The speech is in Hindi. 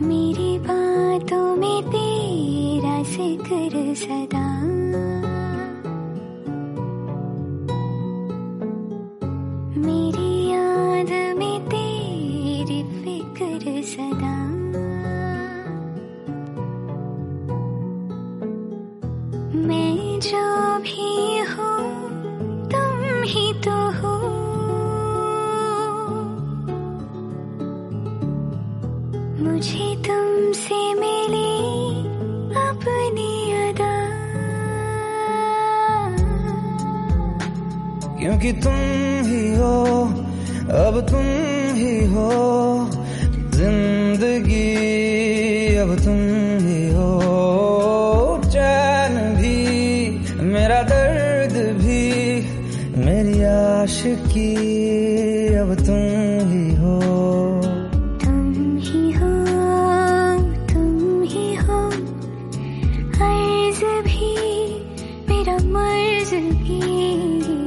मेरी बातों में तेरा जिक्र सदा, मेरी याद में तेरी फिक्र सदा। मैं जो भी हूँ तुम ही तो हो, मुझे तुमसे मिली अपनी अदा, क्योंकि तुम ही हो, अब तुम ही हो, जिंदगी अब तुम ही हो, चैन भी मेरा दर्द भी, मेरी आशिकी अब तुम ही हो। तुम ही हो, तुम ही हो, अर्ज भी मेरा मर्ज भी